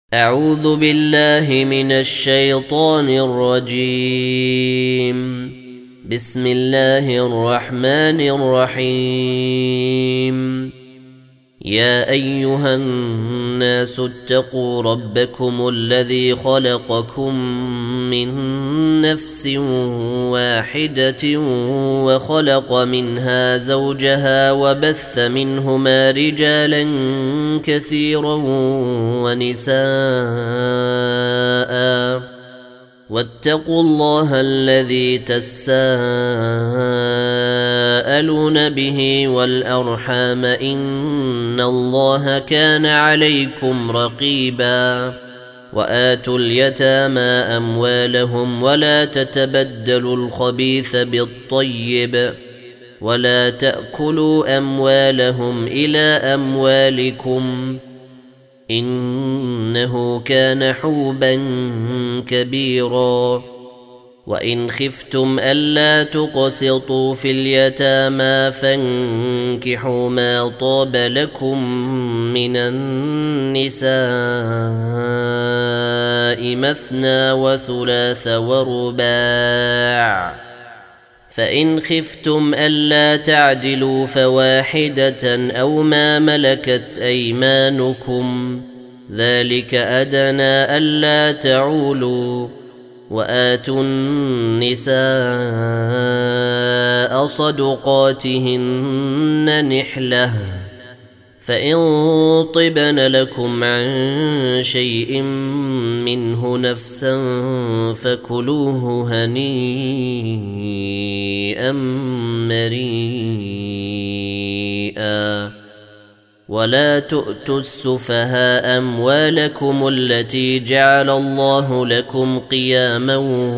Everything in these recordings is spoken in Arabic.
أعوذ بالله من الشيطان الرجيم. بسم الله الرحمن الرحيم. يا أيها الناس اتقوا ربكم الذي خلقكم من نفس واحدة وخلق منها زوجها وبث منهما رجالا كثيرا ونساء واتقوا الله الذي تساءلون به والأرحام إن الله كان عليكم رقيبا. وآتوا اليتامى أموالهم ولا تتبدلوا الخبيث بالطيب ولا تأكلوا أموالهم إلى أموالكم إنه كان حوبا كبيرا. وإن خفتم ألا تقسطوا في اليتامى فانكحوا ما طاب لكم من النساء مثنى وثلاث ورباع، فإن خفتم ألا تعدلوا فواحدة أو ما ملكت أيمانكم ذلك أدنى ألا تعولوا. وآتوا النساء صدقاتهن نحلة فإن طبن لكم عن شيء منه نفسا فكلوه هنيئا مريئا. ولا تؤتوا السفهاء أموالكم التي جعل الله لكم قياما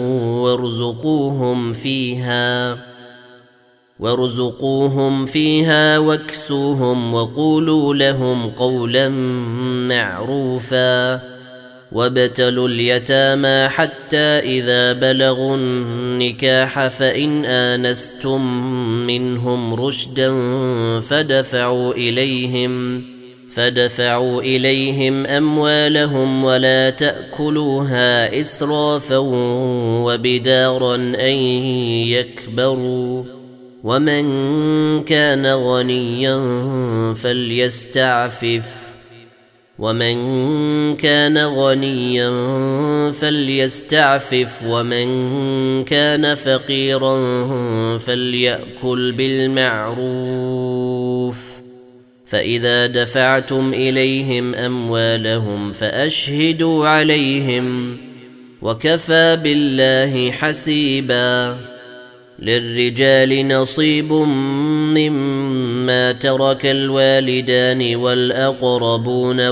وارزقوهم فيها واكسوهم وقولوا لهم قولا معروفا. وابتلوا اليتامى حتى إذا بلغوا النكاح فإن آنستم منهم رشدا فدفعوا إليهم أموالهم ولا تأكلوها إسرافا وبدارا أن يكبروا. ومن كان غنيا فليستعفف ومن كان فقيرا فليأكل بالمعروف. فإذا دفعتم إليهم أموالهم فأشهدوا عليهم وكفى بالله حسيبا. للرجال نصيب مما ترك الوالدان والأقربون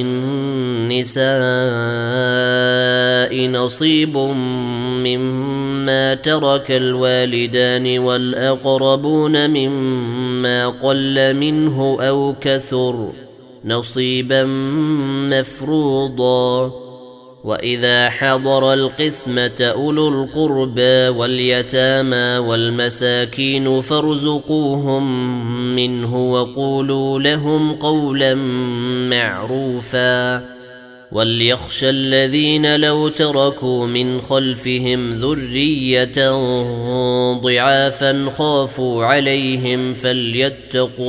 وللنساء نصيب مما ترك الوالدان والأقربون مما قل منه أو كثر نصيبا مفروضا. وإذا حضر القسمة أولو القربى واليتامى والمساكين فارزقوهم منه وقولوا لهم قولا معروفا. وليخشى الذين لو تركوا من خلفهم ذرية ضعافا خافوا عليهم فليتقوا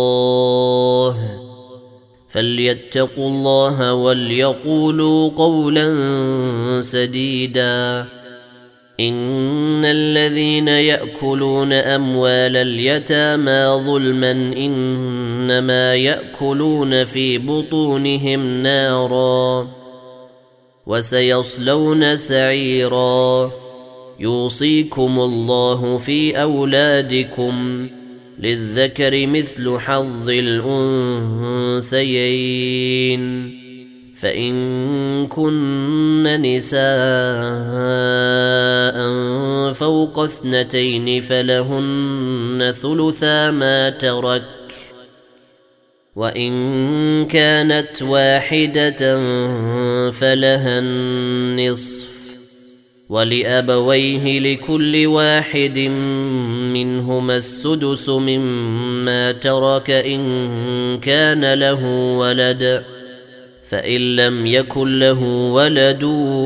الله وليقولوا قولا سديدا. إن الذين يأكلون أموال اليتامى ظلما إنما يأكلون في بطونهم نارا وسيصلون سعيرا. يوصيكم الله في أولادكم للذكر مثل حظ الأنثيين. فإن كن نساء فوق 2 فلهن ثلثا ما ترك، وإن كانت واحدة فلها النصف، ولأبويه لكل واحد منهما السدس مما ترك إن كان له ولد، فإن لم يكن له ولد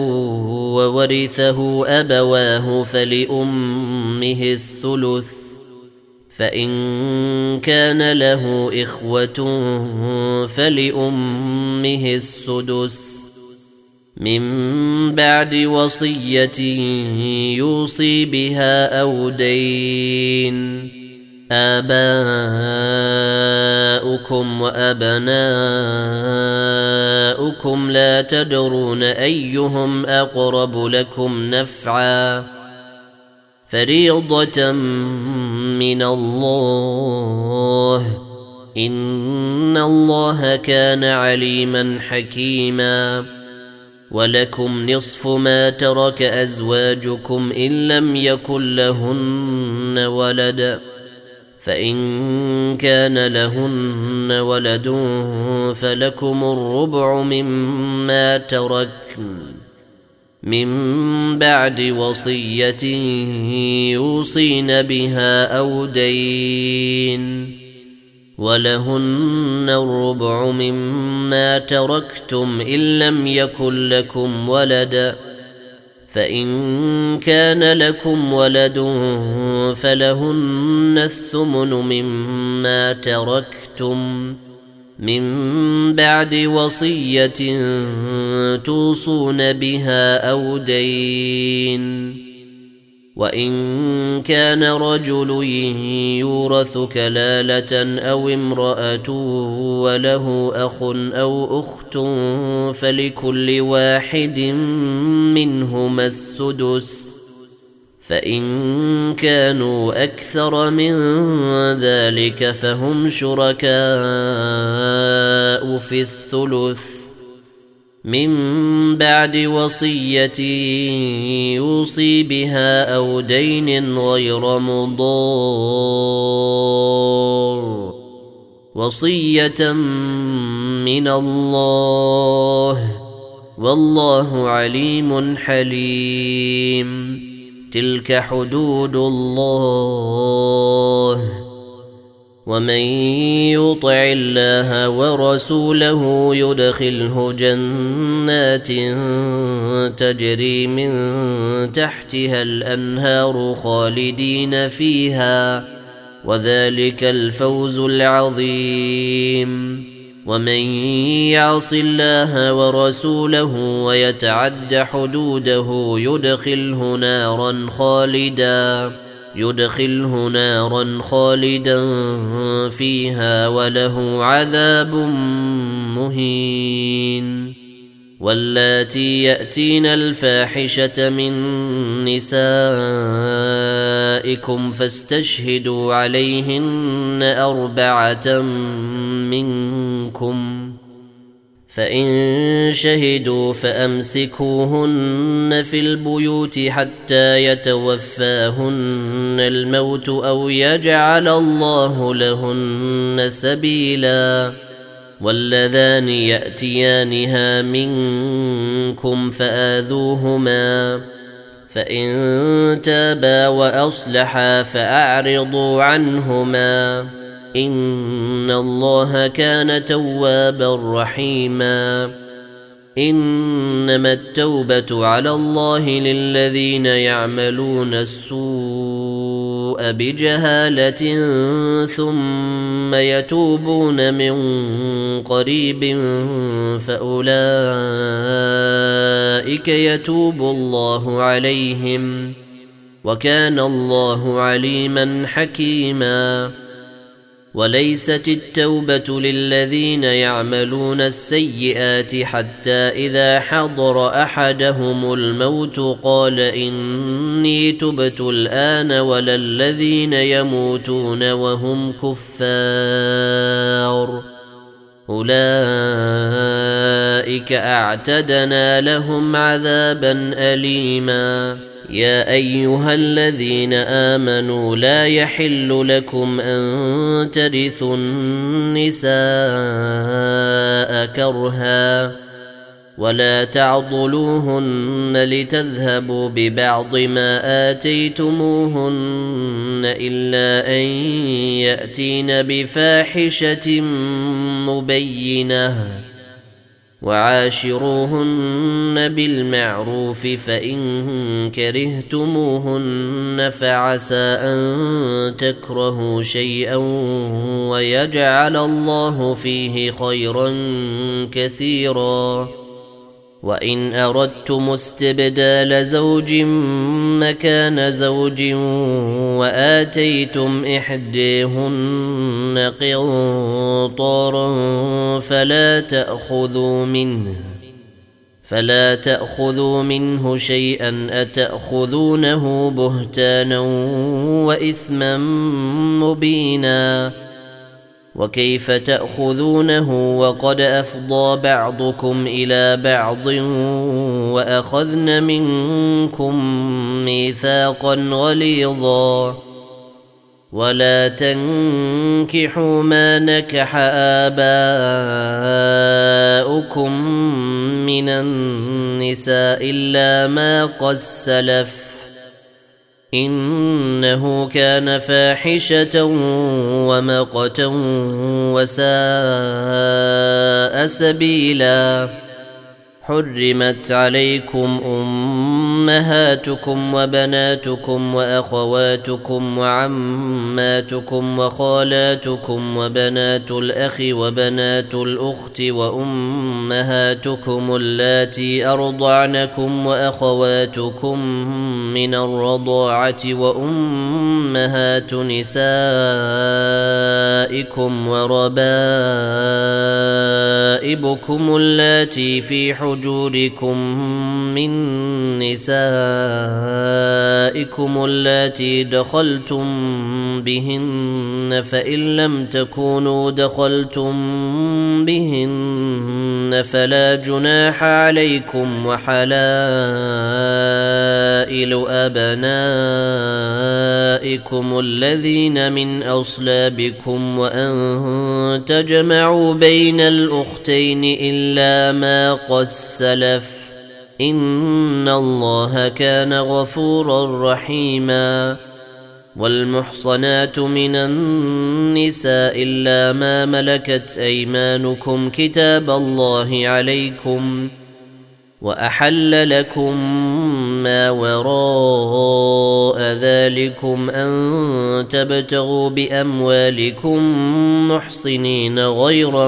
وورثه أبواه فلأمه الثلث، فإن كان له إخوة فلأمه السدس، من بعد وصية يوصي بها أو دين. آباؤكم وأبناؤكم لا تدرون أيهم أقرب لكم نفعا، فريضة من الله، إن الله كان عليما حكيما. ولكم نصف ما ترك أزواجكم إن لم يكن لهن ولد، فإن كان لهن ولد فلكم الربع مما تركن من بعد وصية يوصين بها أو دين، ولهن الربع مما تركتم إن لم يكن لكم ولد، فإن كان لكم ولد فلهن الثمن مما تركتم من بعد وصية توصون بها أو دين. وإن كان رجل يورث كلالة أو امرأة وله أخ أو أخت فلكل واحد منهما السدس، فإن كانوا أكثر من ذلك فهم شركاء في الثلث، من بعد وصية يوصي بها أو دين غير مضار، وصية من الله، والله عليم حليم. تلك حدود الله، ومن يطع الله ورسوله يدخله جنات تجري من تحتها الأنهار خالدين فيها، وذلك الفوز العظيم. ومن يعص الله ورسوله ويتعد حدوده يدخله نارا خالدا فيها وله عذاب مهين. واللاتي يأتين الفاحشة من نسائكم فاستشهدوا عليهن 4 منكم، فإن شهدوا فأمسكوهن في البيوت حتى يتوفاهن الموت أو يجعل الله لهن سبيلا. واللذان يأتيانها منكم فآذوهما، فإن تابا وأصلحا فأعرضوا عنهما، إن الله كان توابا رحيما. إنما التوبة على الله للذين يعملون السوء بجهالة ثم يتوبون من قريب فأولئك يتوب الله عليهم، وكان الله عليما حكيما. وليست التوبة للذين يعملون السيئات حتى إذا حضر أحدهم الموت قال إني تبت الآن، ولا الذين يموتون وهم كفار، أولئك أعتدنا لهم عذابا أليما. يا أيها الذين آمنوا لا يحل لكم أن ترثوا النساء كرها، ولا تعضلوهن لتذهبوا ببعض ما آتيتموهن إلا أن يأتين بفاحشة مبينة، وعاشروهن بالمعروف فإن كرهتموهن فعسى أن تكرهوا شيئا ويجعل الله فيه خيرا كثيرا. وإن أردتم استبدال زوج مكان زوج وآتيتم إحديهن قنطارا فلا تأخذوا منه شيئا أتأخذونه بهتانا وإثما مبينا. وكيف تأخذونه وقد أفضى بعضكم إلى بعض وأخذن منكم ميثاقا غليظا. ولا تنكحوا ما نكح آباؤكم من النساء إلا ما قد سلف إنه كان فاحشة ومقتا وساء سبيلا. حرمت عليكم أمهاتكم وبناتكم وأخواتكم وعماتكم وخالاتكم وبنات الأخ وبنات الأخت وأمهاتكم اللاتي أرضعنكم وأخواتكم من الرضاعة وأمهات نسائكم وربائبكم اللاتي في حجوركم من نسائكم اللاتي دخلتم بهن فإن لم تكونوا دخلتم بهن فلا جناح عليكم وحلائل أبنائكم الذين من أصلابكم وأن تجمعوا بين الأختين إلا ما قد سلف إن الله كان غفورا رحيما. والمحصنات من النساء إلا ما ملكت أيمانكم كتاب الله عليكم وأحل لكم ما وراء ذلكم أن تبتغوا بأموالكم محصنين غير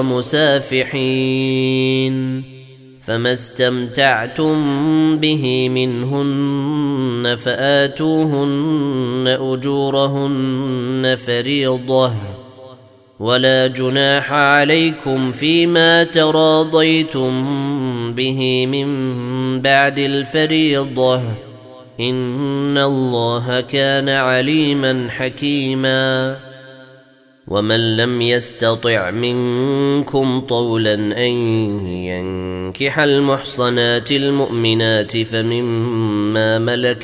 مسافحين فما استمتعتم به منهن فآتوهن أجورهن فريضة ولا جناح عليكم فيما تراضيتم به من بعد الفريضة إن الله كان عليما حكيما. ومن لم يستطع منكم طولا أن ينكح المحصنات المؤمنات فمما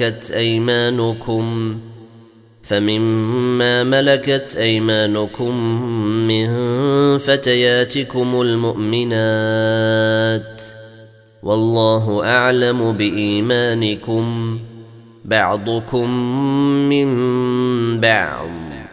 ملكت أيمانكم من فتياتكم المؤمنات والله أعلم بإيمانكم بعضكم من بعض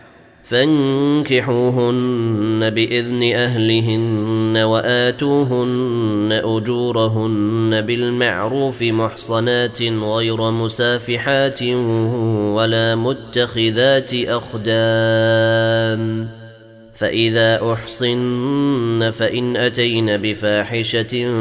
فانكحوهن بإذن أهلهن وآتوهن أجورهن بالمعروف محصنات غير مسافحات ولا متخذات أخدان فإذا أحصن فإن أتين بفاحشة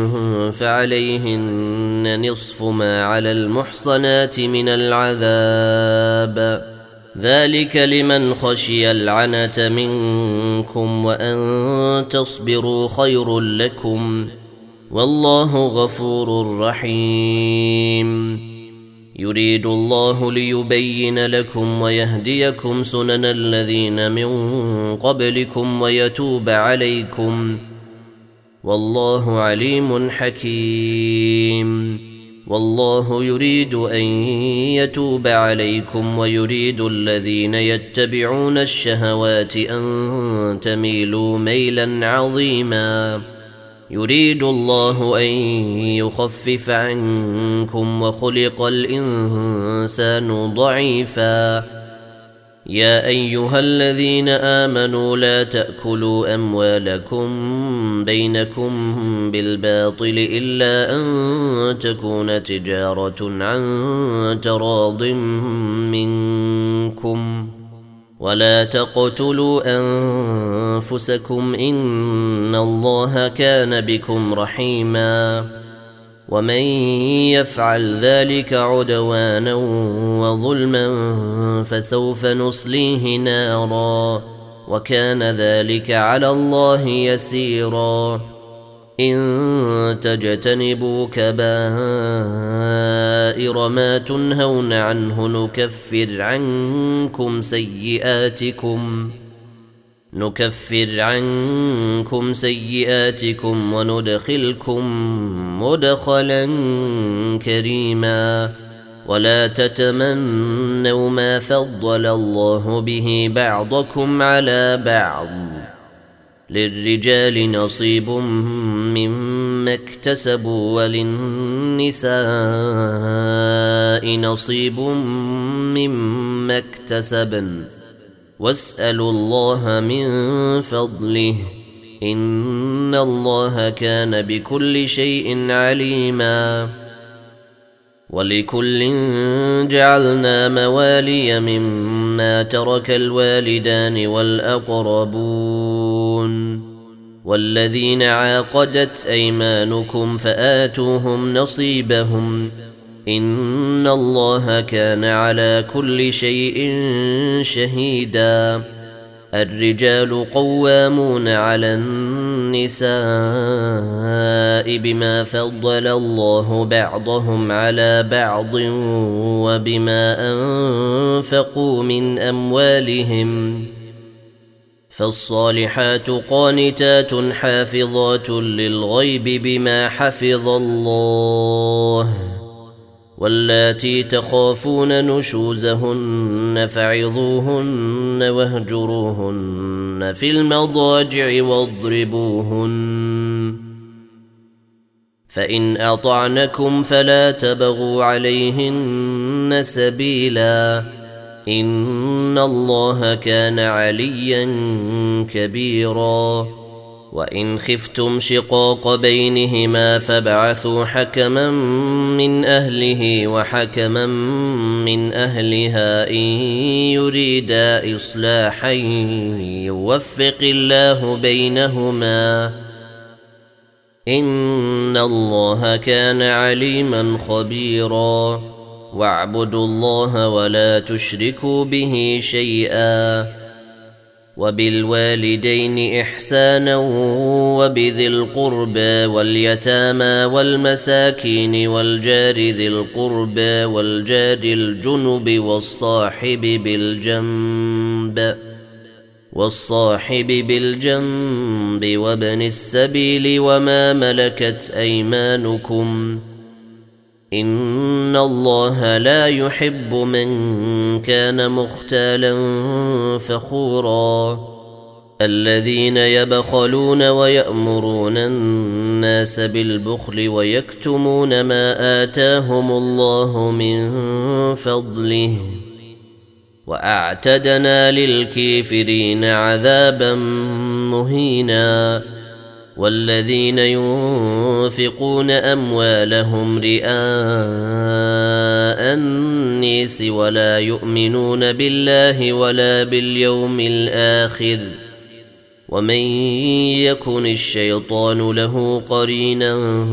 فعليهن نصف ما على المحصنات من العذاب ذلك لمن خشي العنة منكم وأن تصبروا خير لكم والله غفور رحيم. يريد الله ليبين لكم ويهديكم سنن الذين من قبلكم ويتوب عليكم والله عليم حكيم. والله يريد أن يتوب عليكم ويريد الذين يتبعون الشهوات أن تميلوا ميلا عظيما. يريد الله أن يخفف عنكم وخلق الإنسان ضعيفا يا أيها الذين آمنوا لا تأكلوا أموالكم بينكم بالباطل إلا أن تكون تجارة عن تراض منكم ولا تقتلوا أنفسكم إن الله كان بكم رحيما ومن يفعل ذلك عدوانا وظلما فسوف نصليه نارا وكان ذلك على الله يسيرا إن تجتنبوا كبائر ما تنهون عنه نكفر عنكم سيئاتكم وندخلكم مدخلا كريما ولا تتمنوا ما فضل الله به بعضكم على بعض للرجال نصيب مما اكتسبوا وللنساء نصيب مما اكتسبن واسألوا الله من فضله إن الله كان بكل شيء عليما ولكل جعلنا موالي مما ترك الوالدان والأقربون والذين عاقدت أيمانكم فآتوهم نصيبهم إن الله كان على كل شيء شهيدا الرجال قوامون على النساء بما فضل الله بعضهم على بعض وبما أنفقوا من أموالهم فالصالحات قانتات حافظات للغيب بما حفظ الله واللاتي تخافون نشوزهن فعظوهن واهجروهن في المضاجع واضربوهن فإن أطعنكم فلا تبغوا عليهن سبيلا إن الله كان عليا كبيرا وإن خفتم شقاق بينهما فابعثوا حكما من أهله وحكما من أهلها إن يريدا إصلاحا يوفق الله بينهما إن الله كان عليما خبيرا واعبدوا الله ولا تشركوا به شيئا وبالوالدين إحسانا وبذي القربى واليتامى والمساكين والجار ذي القربى والجار الجنب والصاحب بالجنب وابن السبيل وما ملكت أيمانكم إن الله لا يحب من كان مختالا فخورا الذين يبخلون ويأمرون الناس بالبخل ويكتمون ما آتاهم الله من فضله وأعتدنا للكافرين عذابا مهينا والذين ينفقون أموالهم رئاء الناس ولا يؤمنون بالله ولا باليوم الآخر ومن يكن الشيطان له قرينا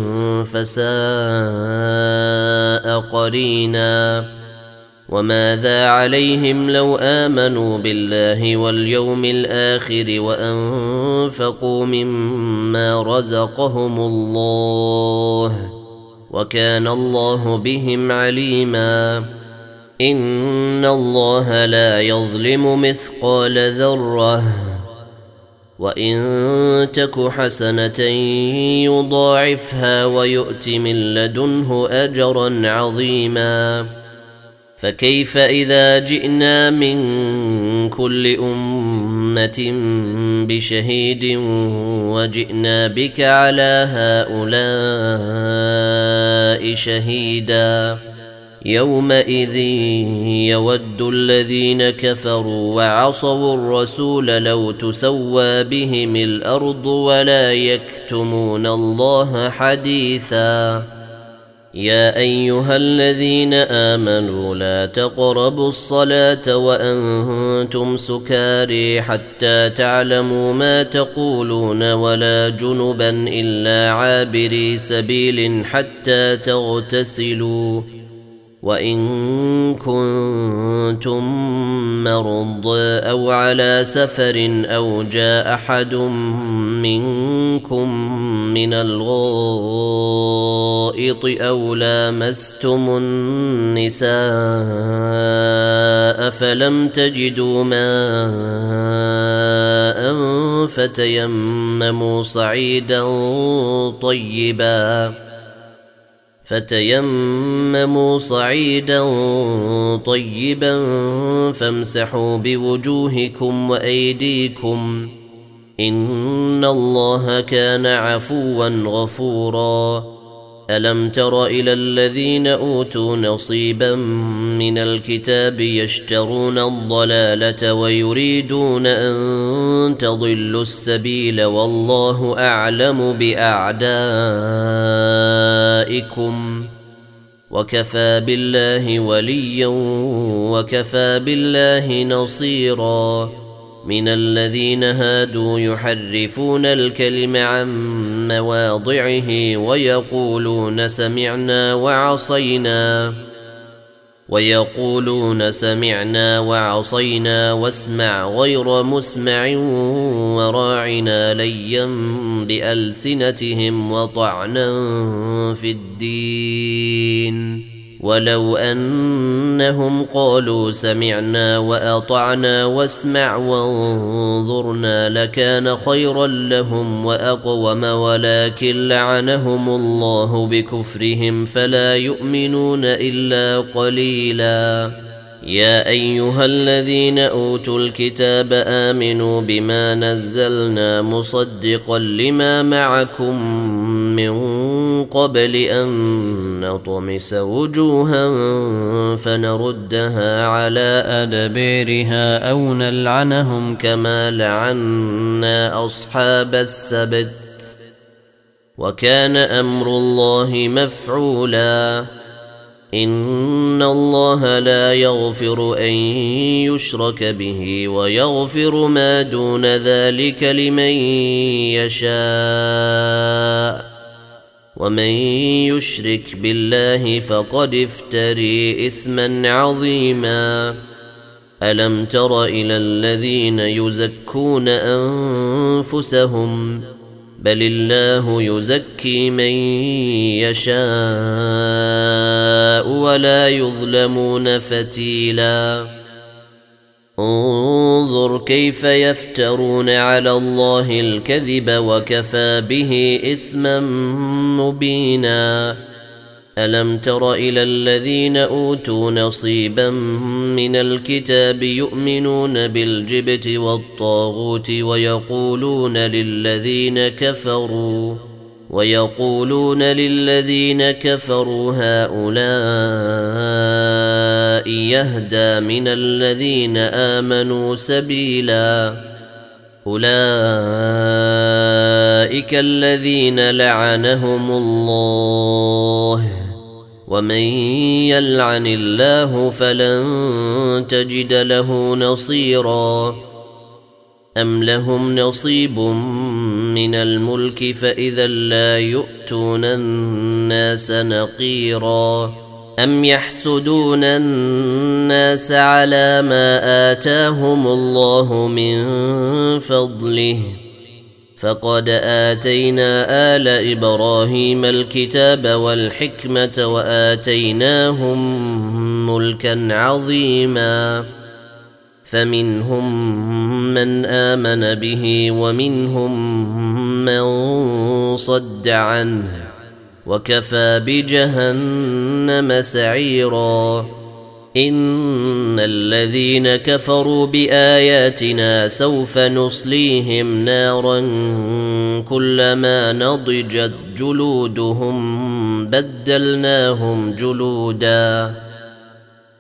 فساء قرينا وماذا عليهم لو آمنوا بالله واليوم الآخر وأنفقوا مما رزقهم الله وكان الله بهم عليما إن الله لا يظلم مثقال ذرة وإن تك حسنة يضاعفها ويؤت من لدنه أجرا عظيما فكيف إذا جئنا من كل أمة بشهيد وجئنا بك على هؤلاء شهيدا يومئذ يود الذين كفروا وعصوا الرسول لو تسوى بهم الأرض ولا يكتمون الله حديثا. يا أيها الذين آمنوا لا تقربوا الصلاة وأنتم سكاري حتى تعلموا ما تقولون ولا جنبا إلا عابري سبيل حتى تغتسلوا، وإن كنتم مرضى أو على سفر أو جاء أحد منكم من الغائط أو لامستم النساء فلم تجدوا ماء فتيمموا صعيدا طيبا فامسحوا بوجوهكم وأيديكم إن الله كان عفوا غفورا. ألم تر إلى الذين أوتوا نصيبا من الكتاب يشترون الضلالة ويريدون أن تضلوا السبيل والله أعلم بأعدائكم وكفى بالله وليا وكفى بالله نصيرا. من الذين هادوا يحرفون الكلم عن مواضعه ويقولون سمعنا وعصينا واسمع غير مسمع وراعنا ليا بألسنتهم وطعنا في الدين، ولو أنهم قالوا سمعنا وأطعنا واسمع وانظرنا لكان خيرا لهم وأقوم، ولكن لعنهم الله بكفرهم فلا يؤمنون إلا قليلا. يا أيها الذين أوتوا الكتاب آمنوا بما نزلنا مصدقا لما معكم من قبل أن نطمس وجوها فنردها على أدبيرها أو نلعنهم كما لعنا أصحاب السبت وكان أمر الله مفعولا. إن الله لا يغفر أن يشرك به ويغفر ما دون ذلك لمن يشاء، ومن يشرك بالله فقد افتري إثما عظيما. ألم تر إلى الذين يزكون أنفسهم بل الله يزكي من يشاء ولا يظلمون فتيلا. انظر كيف يفترون على الله الكذب وكفى به إثما مبينا. ألم تر إلى الذين أوتوا نصيبا من الكتاب يؤمنون بالجبت والطاغوت ويقولون للذين كفروا هؤلاء يهدى من الذين آمنوا سبيلا. أولئك الذين لعنهم الله ومن يلعن الله فلن تجد له نصيرا. أم لهم نصيب من الملك فإذا لا يؤتون الناس نقيرا. أم يحسدون الناس على ما آتاهم الله من فضله فقد آتينا آل إبراهيم الكتاب والحكمة وآتيناهم ملكا عظيما. فمنهم من آمن به ومنهم من صد عنه وكفى بجهنم سعيرا. إن الذين كفروا بآياتنا سوف نصليهم نارا كلما نضجت جلودهم بدلناهم جلودا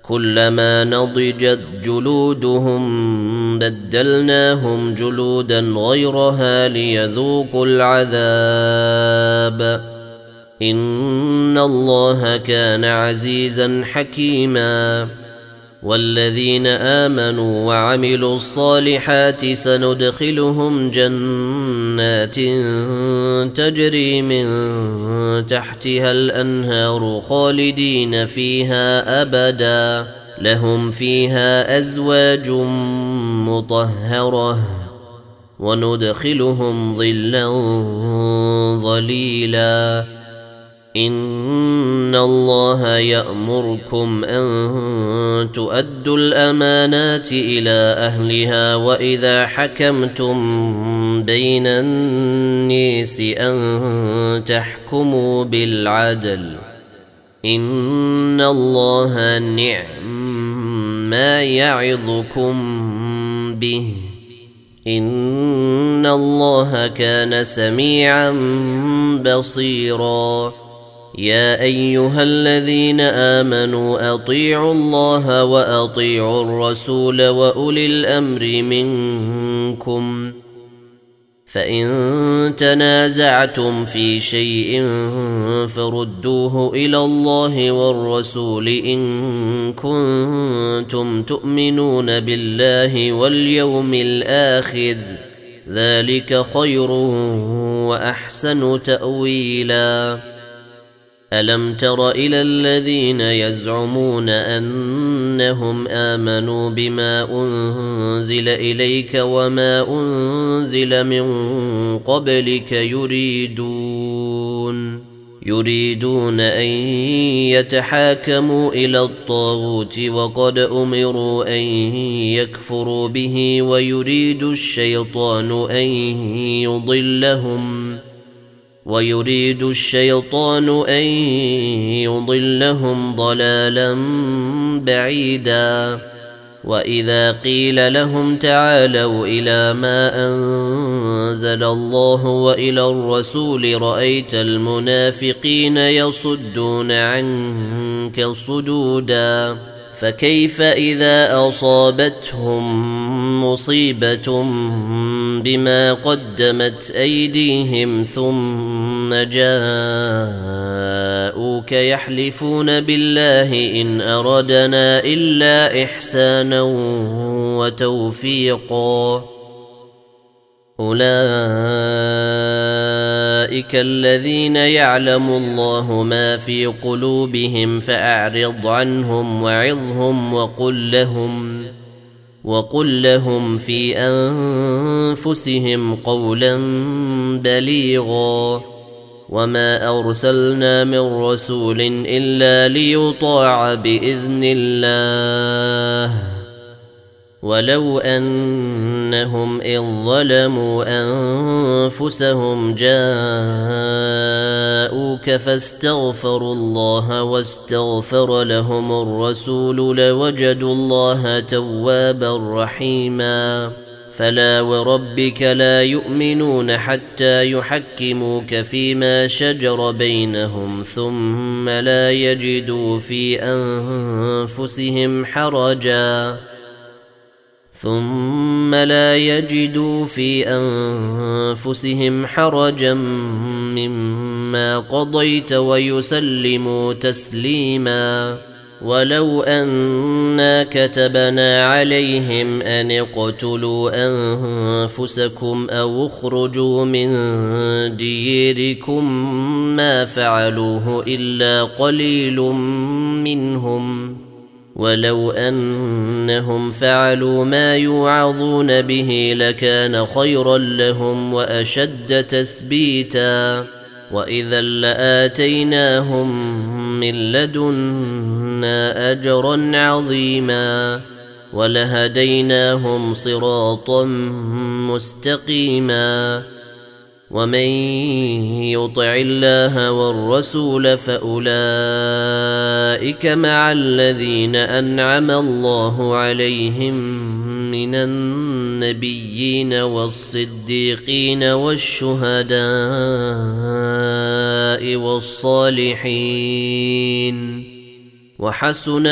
كلما نضجت جلودهم بدلناهم جلودا غيرها ليذوقوا العذاب إن الله كان عزيزا حكيما والذين آمنوا وعملوا الصالحات سندخلهم جنات تجري من تحتها الأنهار خالدين فيها أبدا لهم فيها أزواج مطهرة وندخلهم ظلا ظليلا إن الله يأمركم أن تؤدوا الأمانات إلى أهلها وإذا حكمتم بين الناس أن تحكموا بالعدل إن الله نعم ما يعظكم به إن الله كان سميعا بصيرا يا أيها الذين آمنوا أطيعوا الله وأطيعوا الرسول وأولي الأمر منكم فإن تنازعتم في شيء فردوه إلى الله والرسول إن كنتم تؤمنون بالله واليوم الآخر ذلك خير وأحسن تأويلا ألم تر إلى الذين يزعمون أنهم آمنوا بما أنزل إليك وما أنزل من قبلك يريدون أن يتحاكموا إلى الطاغوت وقد أمروا أن يكفروا به ويريد الشيطان أن يضلهم ضلالا بعيدا وإذا قيل لهم تعالوا إلى ما أنزل الله وإلى الرسول رأيت المنافقين يصدون عنك صدودا فكيف إذا أصابتهم مصيبة بما قدمت أيديهم ثم جاءوك يحلفون بالله إن أردنا إلا إحسانا وتوفيقا أولئك الذين يعلم الله ما في قلوبهم فأعرض عنهم وعظهم وقل لهم في أنفسهم قولا بليغا وما أرسلنا من رسول إلا ليطاع بإذن الله ولو أنهم إذ ظلموا أنفسهم جاءوك فاستغفروا الله واستغفر لهم الرسول لوجدوا الله توابا رحيما فلا وربك لا يؤمنون حتى يحكموك فيما شجر بينهم ثم لا يجدوا في أنفسهم حرجا مما قضيت ويسلموا تسليما ولو أنا كتبنا عليهم أن اقتلوا أنفسكم أو اخرجوا من ديركم ما فعلوه إلا قليل منهم ولو أنهم فعلوا ما يوعظون به لكان خيرا لهم وأشد تثبيتا وإذا لآتيناهم من لدنا أجرا عظيما ولهديناهم صراطا مستقيما ومن يطع الله والرسول فأولئك مع الذين أنعم الله عليهم من النبيين والصديقين والشهداء والصالحين وحسن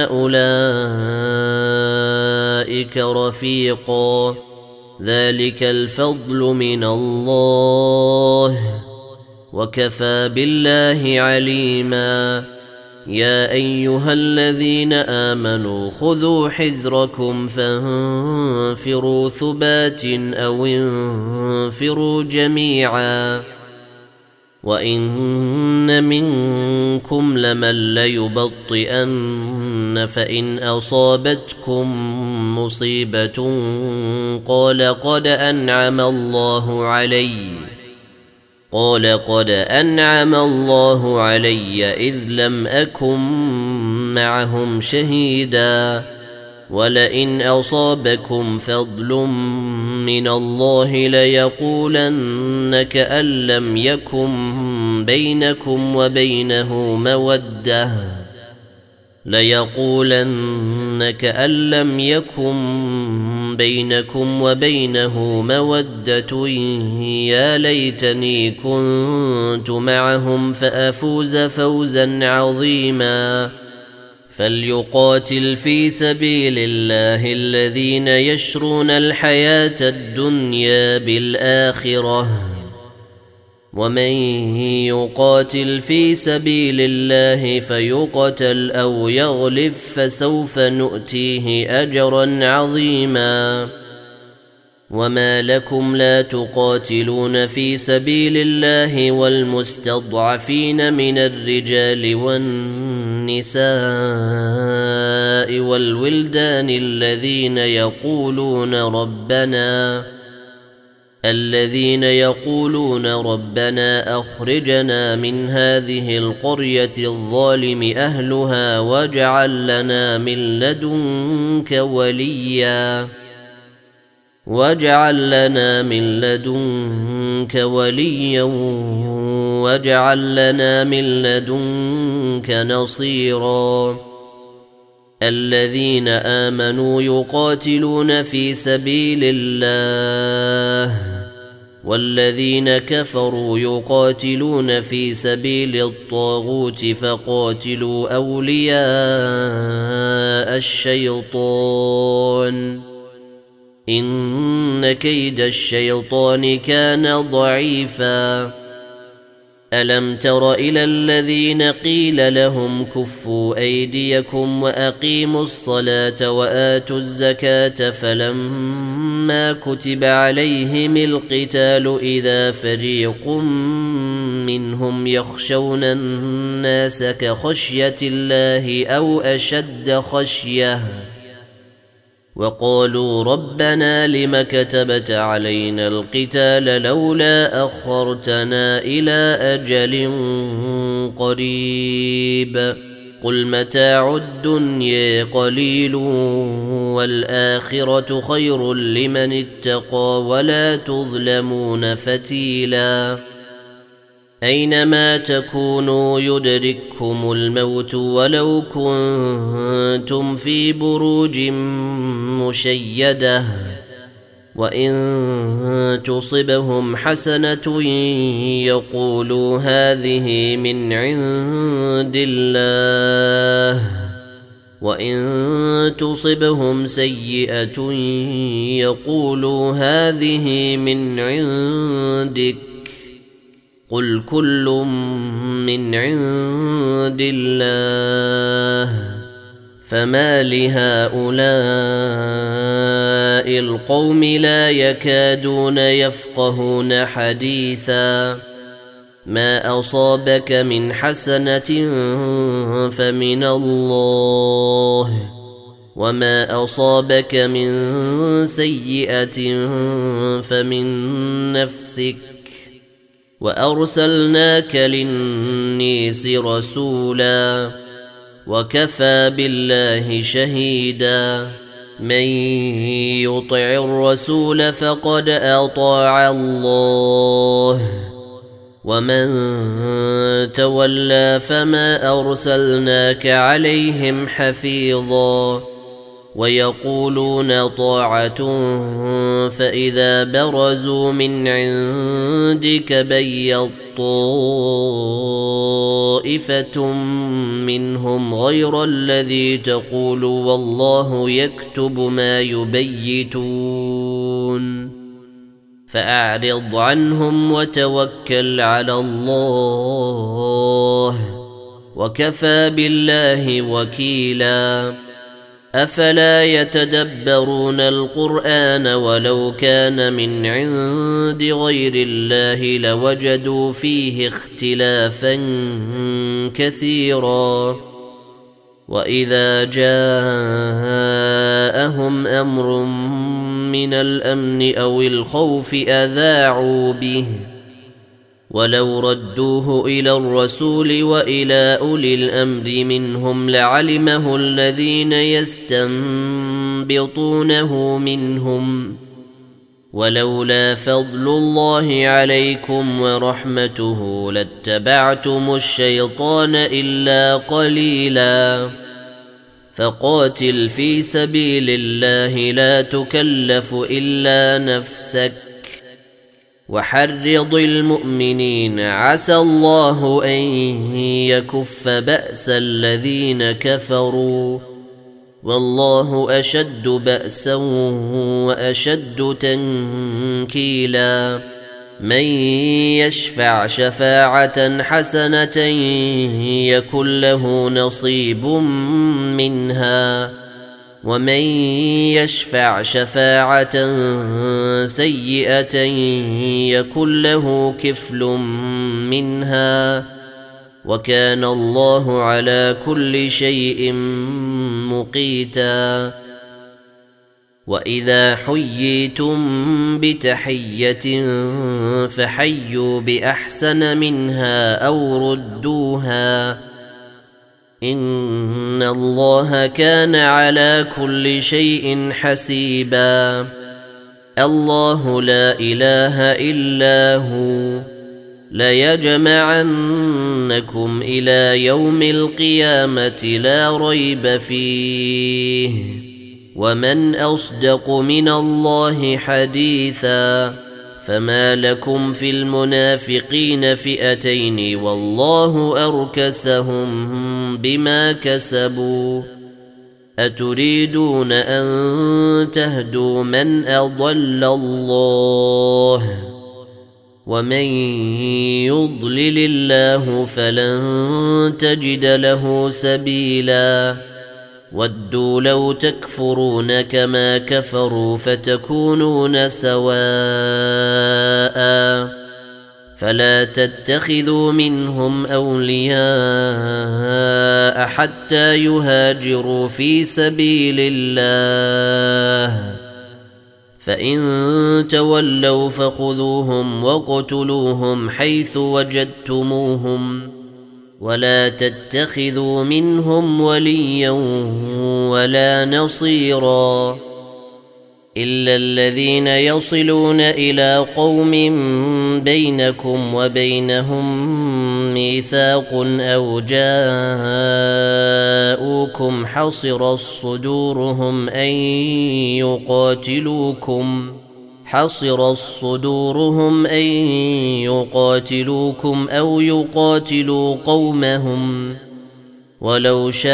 أولئك رفيقا ذلك الفضل من الله وكفى بالله عليما يا أيها الذين آمنوا خذوا حذركم فانفروا ثبات أو انفروا جميعا وإن منكم لمن ليبطئن فإن أصابتكم مصيبة قال قد أنعم الله علي إذ لم أكن معهم شهيدا ولئن أصابكم فضل من الله ليقولن كأن لم يكن بينكم وبينه مودة يا ليتني كنت معهم فأفوز فوزا عظيما فليقاتل في سبيل الله الذين يشرون الحياة الدنيا بالآخرة ومن يقاتل في سبيل الله فيقتل أو يغلب فسوف نؤتيه أجرا عظيما وما لكم لا تقاتلون في سبيل الله والمستضعفين من الرجال والنساء والولدان الذين يقولون ربنا أخرجنا من هذه القرية الظالم أهلها واجعل لنا من لدنك وليا واجعل لنا من لدنك نصيرا الذين آمنوا يقاتلون في سبيل الله والذين كفروا يقاتلون في سبيل الطاغوت فقاتلوا أولياء الشيطان إن كيد الشيطان كان ضعيفا ألم تر إلى الذين قيل لهم كفوا أيديكم وأقيموا الصلاة وآتوا الزكاة فلما كتب عليهم القتال إذا فريق منهم يخشون الناس كخشية الله أو أشد خشية وقالوا ربنا لم كتبت علينا القتال لولا أخرتنا إلى أجل قريب قل متاع الدنيا قليل والآخرة خير لمن اتقى ولا تظلمون فتيلا أينما تكونوا يدرككم الموت ولو كنتم في بروج مشيدة وإن تصبهم حسنة يقولوا هذه من عند الله وإن تصبهم سيئة يقولوا هذه من عندك قل كل من عند الله فما لهؤلاء القوم لا يكادون يفقهون حديثا ما أصابك من حسنة فمن الله وما أصابك من سيئة فمن نفسك وأرسلناك للناس رسولا وكفى بالله شهيدا من يطع الرسول فقد أطاع الله ومن تولى فما أرسلناك عليهم حفيظا ويقولون طاعة فإذا برزوا من عندك بيض طائفة منهم غير الذي تقول والله يكتب ما يبيتون فأعرض عنهم وتوكل على الله وكفى بالله وكيلا أفلا يتدبرون القرآن ولو كان من عند غير الله لوجدوا فيه اختلافا كثيرا وإذا جاءهم أمر من الأمن أو الخوف أذاعوا به ولو ردوه إلى الرسول وإلى أولي الأمر منهم لعلمه الذين يستنبطونه منهم ولولا فضل الله عليكم ورحمته لاتبعتم الشيطان إلا قليلا فقاتل في سبيل الله لا تكلف إلا نفسك وحرض المؤمنين عسى الله أن يكف بأس الذين كفروا والله أشد بأسا وأشد تنكيلا من يشفع شفاعة حسنة يكن له نصيب منها ومن يشفع شفاعة سيئة يكن له كفل منها وكان الله على كل شيء مقيتا وإذا حييتم بتحية فحيوا بأحسن منها أو ردوها إن الله كان على كل شيء حسيبا الله لا إله إلا هو ليجمعنكم إلى يوم القيامة لا ريب فيه ومن أصدق من الله حديثا فما لكم في المنافقين فئتين والله أركسهم بما كسبوا أتريدون أن تهدوا من أضل الله ومن يضلل الله فلن تجد له سبيلا ودوا لو تكفرون كما كفروا فتكونون سواء فلا تتخذوا منهم أولياء حتى يهاجروا في سبيل الله فإن تولوا فخذوهم وقتلوهم حيث وجدتموهم ولا تتخذوا منهم وليا ولا نصيرا إلا الذين يصلون إلى قوم بينكم وبينهم ميثاق أو جاءوكم حصرت صدورهم أن يقاتلوكم أو يقاتلوا قومهم ولو شاء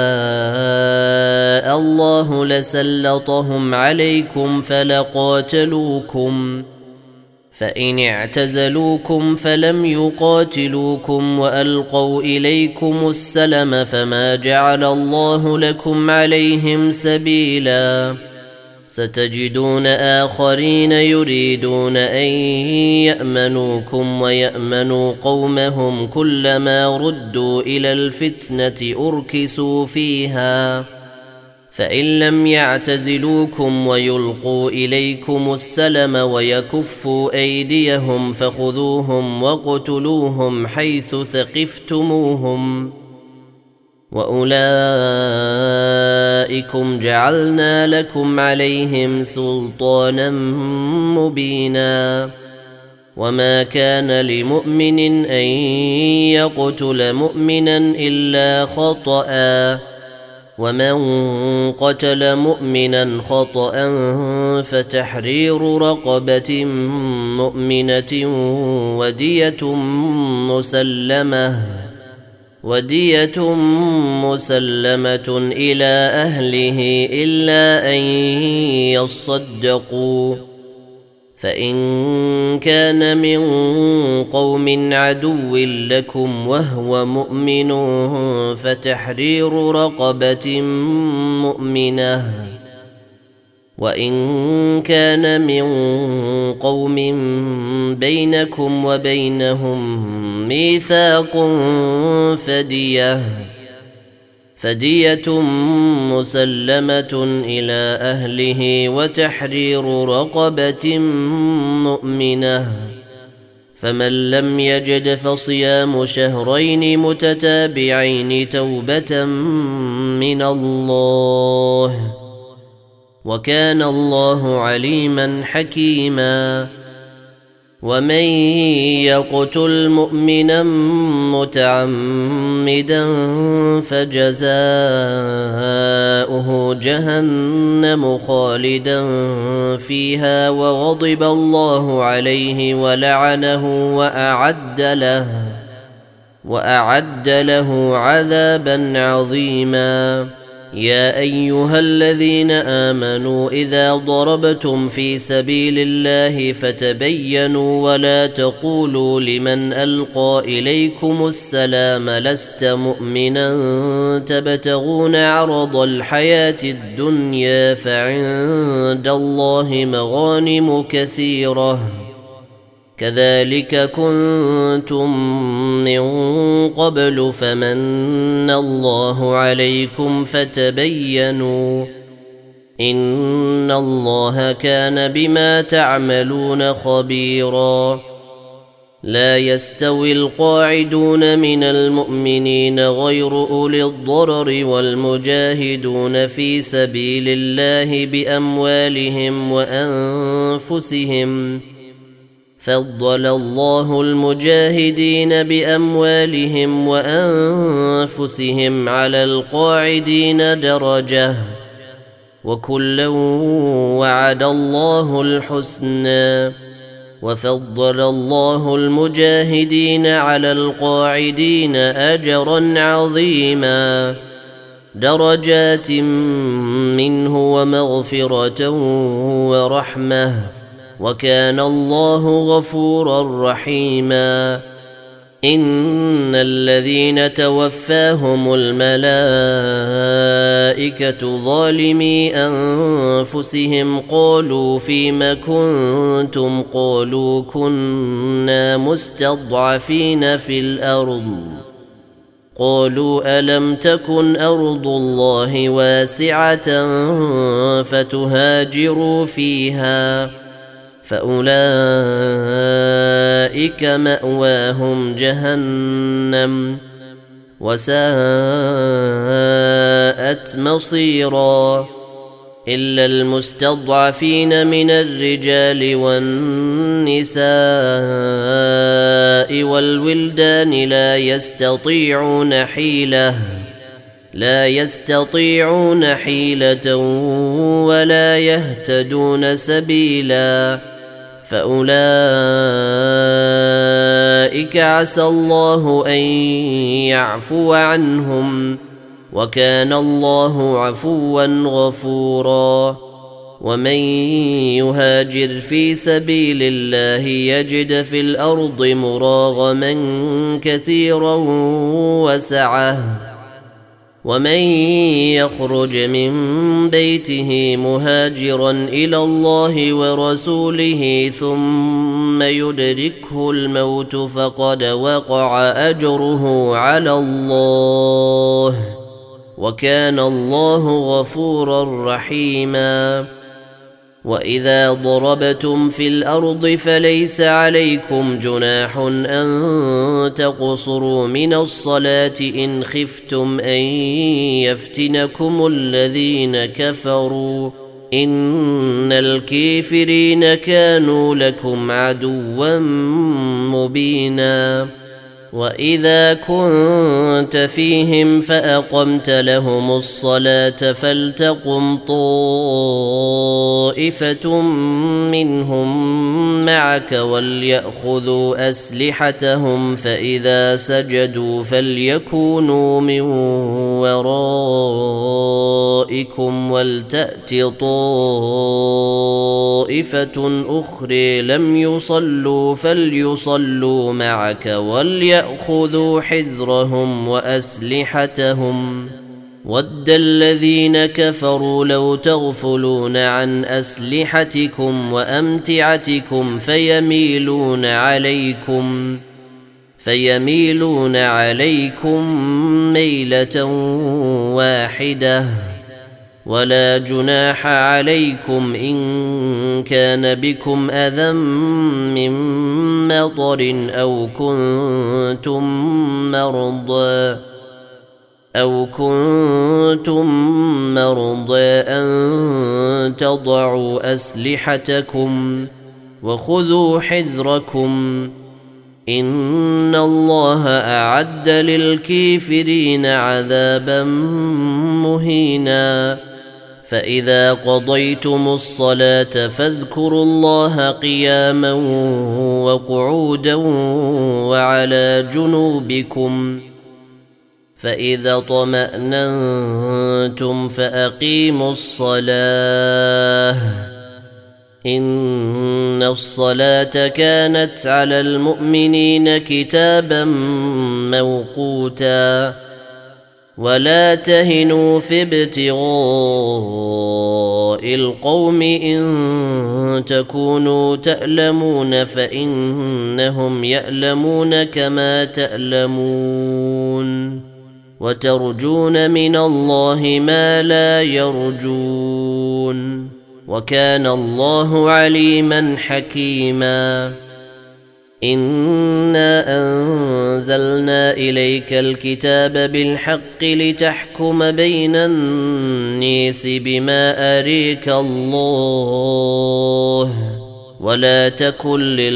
الله لسلطهم عليكم فلقاتلوكم فإن اعتزلوكم فلم يقاتلوكم وألقوا إليكم السلم فما جعل الله لكم عليهم سبيلا ستجدون آخرين يريدون أن يأمنوكم ويأمنوا قومهم كلما ردوا إلى الفتنة أركسوا فيها فإن لم يعتزلوكم ويلقوا إليكم السلم ويكفوا أيديهم فخذوهم وقتلوهم حيث ثقفتموهم وأولئكم جعلنا لكم عليهم سلطانا مبينا وما كان لمؤمن أن يقتل مؤمنا إلا خطأ ومن قتل مؤمنا خطأ فتحرير رقبة مؤمنة ودية مسلمة إلى أهله إلا أن يصدقوا، فإن كان من قوم عدو لكم وهو مؤمن فتحرير رقبة مؤمنة، وإن كان من قوم بينكم وبينهم ميثاق فدية مسلمة إلى أهله وتحرير رقبة مؤمنة، فمن لم يجد فصيام شهرين متتابعين توبة من الله، وكان الله عليما حكيما. ومن يقتل مؤمنا متعمدا فجزاؤه جهنم خالدا فيها وغضب الله عليه ولعنه وأعد له عذابا عظيما. يا أيها الذين آمنوا إذا ضربتم في سبيل الله فتبينوا ولا تقولوا لمن ألقى إليكم السلام لست مؤمنا تبتغون عرض الحياة الدنيا فعند الله مغانم كثيرة كذلك كنتم من قبل فمن الله عليكم فتبينوا إن الله كان بما تعملون خبيرا. لا يستوي القاعدون من المؤمنين غير أولي الضرر والمجاهدون في سبيل الله بأموالهم وأنفسهم، فضل الله المجاهدين بأموالهم وأنفسهم على القاعدين درجة، وكلا وعد الله الحسنى، وفضل الله المجاهدين على القاعدين أجرا عظيما درجات منه ومغفرة ورحمة، وكان الله غفورا رحيما. إن الذين توفاهم الملائكة ظالمي أنفسهم قالوا فيم كنتم قالوا كنا مستضعفين في الأرض قالوا ألم تكن أرض الله واسعة فتهاجروا فيها فأولئك مأواهم جهنم وساءت مصيرا. إلا المستضعفين من الرجال والنساء والولدان لا يستطيعون حيلة ولا يهتدون سبيلا، فأولئك عسى الله أن يعفو عنهم، وكان الله عفوا غفورا. ومن يهاجر في سبيل الله يجد في الأرض مراغما كثيرا وسعة، ومن يخرج من بيته مهاجرا إلى الله ورسوله ثم يدركه الموت فقد وقع أجره على الله، وكان الله غفورا رحيما. وإذا ضربتم في الأرض فليس عليكم جناح أن تقصروا من الصلاة إن خفتم أن يفتنكم الذين كفروا إن الكافرين كانوا لكم عدوا مبينا. وإذا كنت فيهم فأقمت لهم الصلاة فلتقم طائفة منهم معك وليأخذوا أسلحتهم فإذا سجدوا فليكونوا من ورائكم ولتأت طائفة أخرى لم يصلوا فليصلوا معك وليأخذوا حذرهم وأسلحتهم ود الذين كفروا لو تغفلون عن أسلحتكم وأمتعتكم فيميلون عليكم ميلة واحدة ولا جناح عليكم إن كان بكم أذى من مطر أو كنتم مرضى أن تضعوا أسلحتكم وخذوا حذركم إن الله أعد للكافرين عذابا مهينا فإذا قضيتم الصلاة فاذكروا الله قياما وقعودا وعلى جنوبكم فإذا طمأننتم فأقيموا الصلاة إن الصلاة كانت على المؤمنين كتابا موقوتا ولا تهنوا في ابتغاء القوم إن تكونوا تألمون فإنهم يألمون كما تألمون وترجون من الله ما لا يرجون وكان الله عليما حكيما إنا أنزلنا إليك الكتاب بالحق لتحكم بين الناس بما أريك الله ولا تكن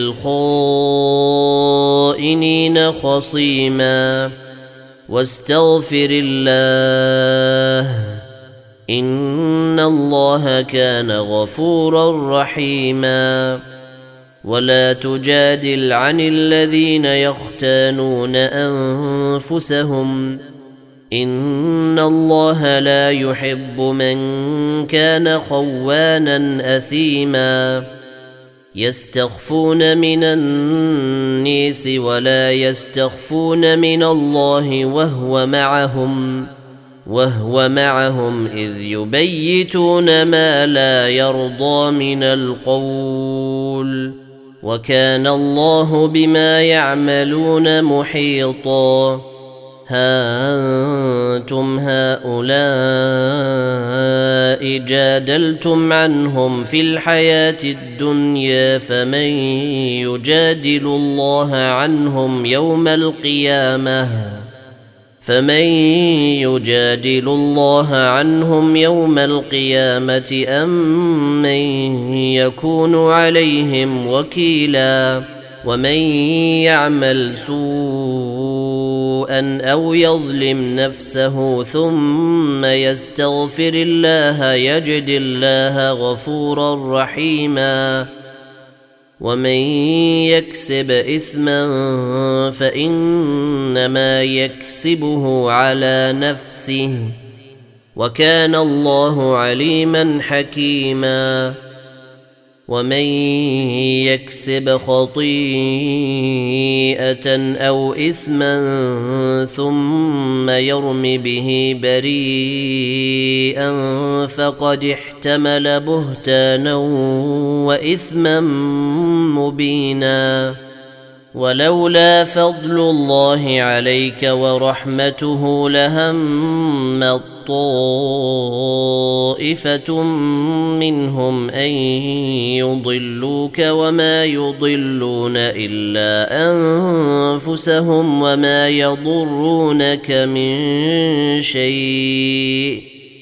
للخائنين خصيما واستغفر الله إن الله كان غفورا رحيما ولا تجادل عن الذين يختانون أنفسهم إن الله لا يحب من كان خوانا أثيما يستخفون من الناس ولا يستخفون من الله وهو معهم إذ يبيتون ما لا يرضى من القول وكان الله بما يعملون محيطا ها أنتم هؤلاء جادلتم عنهم في الحياة الدنيا فمن يجادل الله عنهم يوم القيامة أم من يكون عليهم وكيلا ومن يعمل سوءا أو يظلم نفسه ثم يستغفر الله يجد الله غفورا رحيما ومن يكسب إثما فإنما يكسبه على نفسه وكان الله عليما حكيما ومن يكسب خطيئة أو إثما ثم يرم به بريئا فقد احتمل بهتانا وإثما مبينا ولولا فضل الله عليك ورحمته لهم طائفة منهم أن يضلوك وما يضلون إلا أنفسهم وما يضرونك من شيء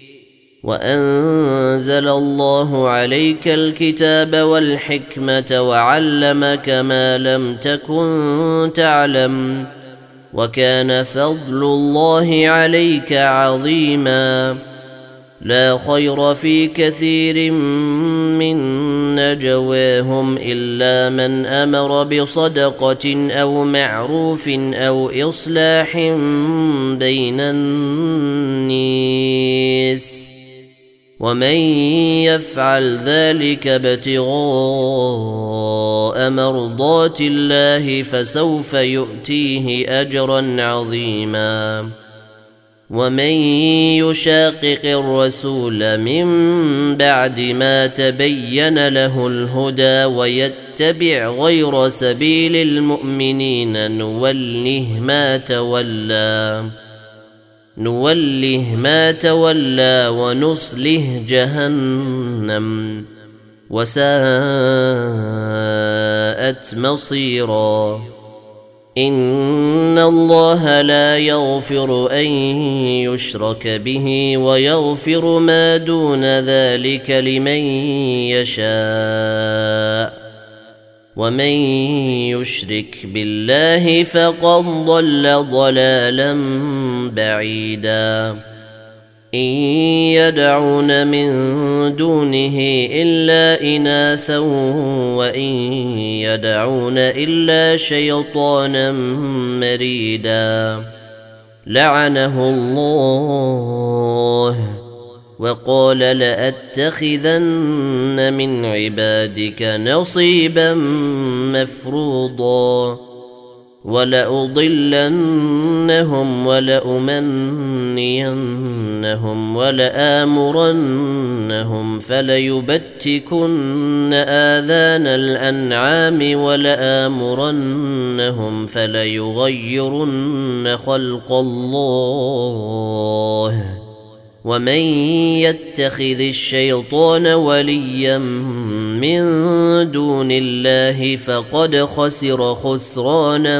وأنزل الله عليك الكتاب والحكمة وعلمك ما لم تكن تعلم وكان فضل الله عليك عظيما لا خير في كثير من نجواهم إلا من أمر بصدقة أو معروف أو إصلاح بين الناس ومن يفعل ذلك ابتغاء مرضات الله فسوف يؤتيه أجرا عظيما ومن يشاقق الرسول من بعد ما تبين له الهدى ويتبع غير سبيل المؤمنين نوله ما تولى ونصله جهنم وساءت مصيرا إن الله لا يغفر أن يشرك به ويغفر ما دون ذلك لمن يشاء ومن يشرك بالله فقد ضل ضلالا بعيدا إن يدعون من دونه إلا إناثا وإن يدعون إلا شيطانا مريدا لعنه الله وقال لأتخذن من عبادك نصيبا مفروضا ولأضلنهم ولأمنينهم ولآمرنهم فليبتكن آذان الأنعام ولآمرنهم فليغيرن خلق الله ومن يتخذ الشيطان وليا من دون الله فقد خسر خسرانا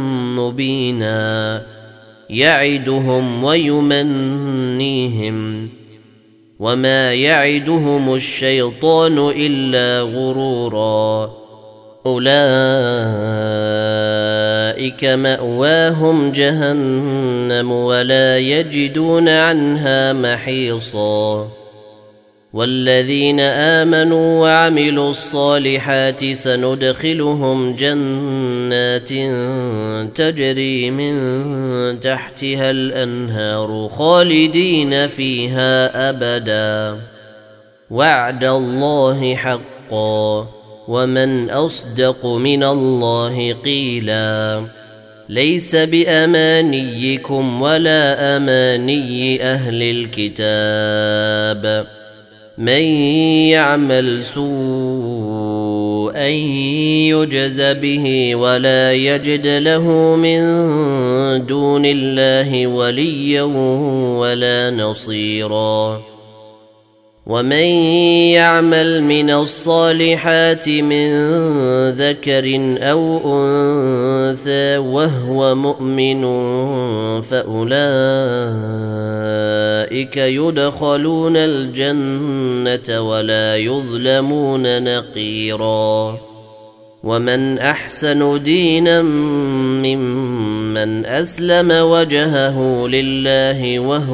مبينا يعدهم ويمنيهم وما يعدهم الشيطان إلا غرورا أولئك مأواهم جهنم ولا يجدون عنها محيصا والذين آمنوا وعملوا الصالحات سندخلهم جنات تجري من تحتها الأنهار خالدين فيها أبدا وعد الله حقا ومن أصدق من الله قيلا ليس بأمانيكم ولا أماني أهل الكتاب من يعمل سوءا يجز به ولا يجد له من دون الله وليا ولا نصيرا ومن يعمل من الصالحات من ذكر أو أنثى وهو مؤمن فأولئك يدخلون الجنة ولا يظلمون نقيرا ومن أحسن دينا ممن أسلم وجهه لله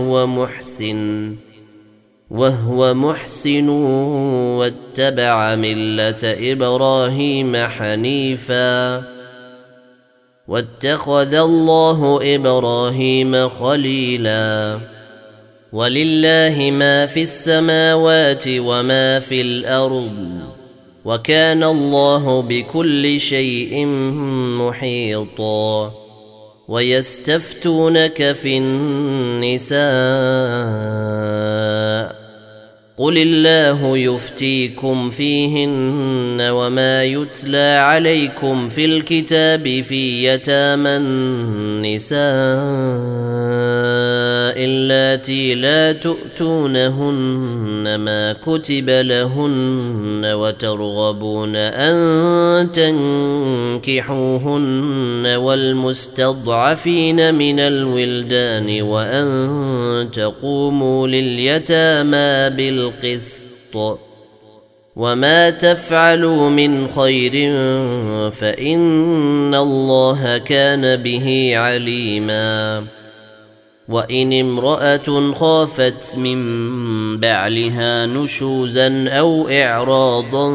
وهو محسن واتبع ملة إبراهيم حنيفا واتخذ الله إبراهيم خليلا ولله ما في السماوات وما في الأرض وكان الله بكل شيء محيطا ويستفتونك في النساء قل الله يفتيكم فيهن وما يتلى عليكم في الكتاب في يتامى النساء اللاتي لا تؤتونهن ما كتب لهن وترغبون أن تنكحوهن والمستضعفين من الولدان وأن تقوموا لليتامى بالقسط وما تفعلوا من خير فإن الله كان به عليما وإن امرأة خافت من بعلها نشوزا أو إعراضا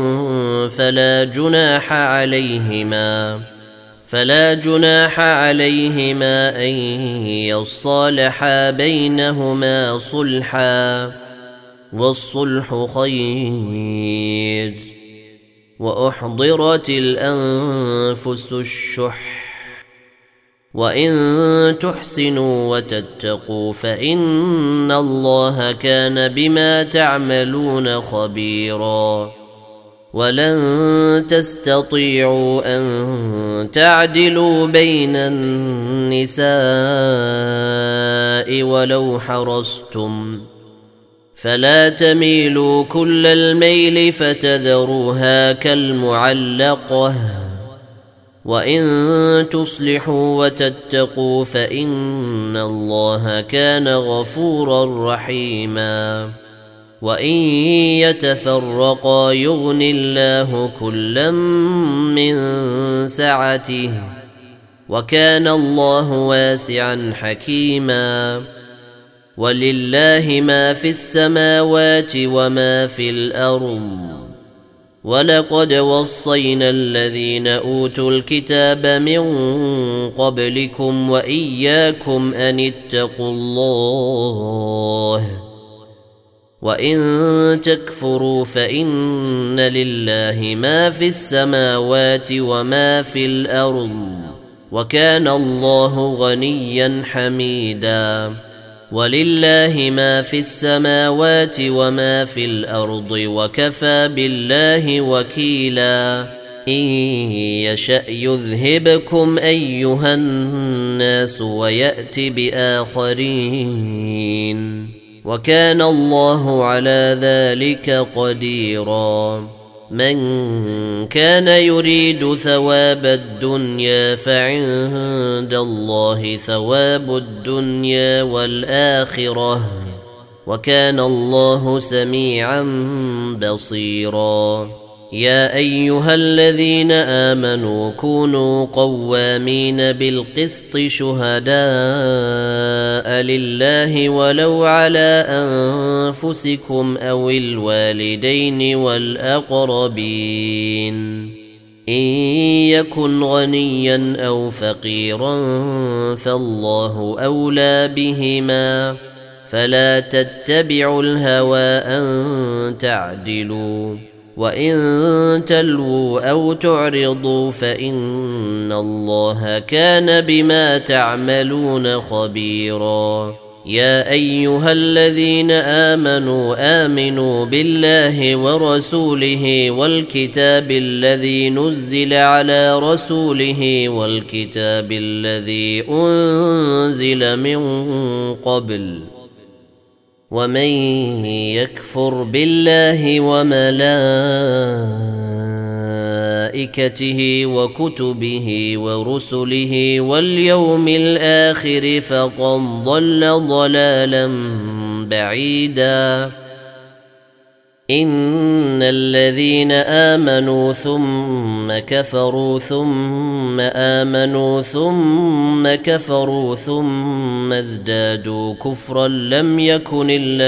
فلا جناح عليهما أن يصالحا بينهما صلحا والصلح خير وأحضرت الأنفس الشح وإن تحسنوا وتتقوا فإن الله كان بما تعملون خبيرا ولن تستطيعوا أن تعدلوا بين النساء ولو حرصتم فلا تميلوا كل الميل فتذروها كالمعلقة وإن تصلحوا وتتقوا فإن الله كان غفورا رحيما وإن يتفرقا يغن الله كلا من سعته وكان الله واسعا حكيما ولله ما في السماوات وما في الأرض ولقد وصينا الذين أوتوا الكتاب من قبلكم وإياكم أن اتقوا الله وإن تكفروا فإن لله ما في السماوات وما في الأرض وكان الله غنيا حميدا ولله ما في السماوات وما في الأرض وكفى بالله وكيلا إن يشأ يذهبكم أيها الناس ويأت بآخرين وكان الله على ذلك قديرا من كان يريد ثواب الدنيا فعند الله ثواب الدنيا والآخرة وكان الله سميعا بصيرا يا أيها الذين آمنوا كونوا قوامين بالقسط شهداء لله ولو على أنفسكم أو الوالدين والأقربين إن يكن غنيا أو فقيرا فالله أولى بهما فلا تتبعوا الهوى أن تعدلوا وإن تلووا أو تعرضوا فإن الله كان بما تعملون خبيرا يا أيها الذين آمنوا بالله ورسوله والكتاب الذي نزل على رسوله والكتاب الذي أنزل من قبل ومن يكفر بالله وملائكته وكتبه ورسله واليوم الآخر فقد ضل ضلالا بعيدا إن الذين آمنوا ثم كفروا ثم آمنوا ثم كفروا ثم ازدادوا كفرا لم يكن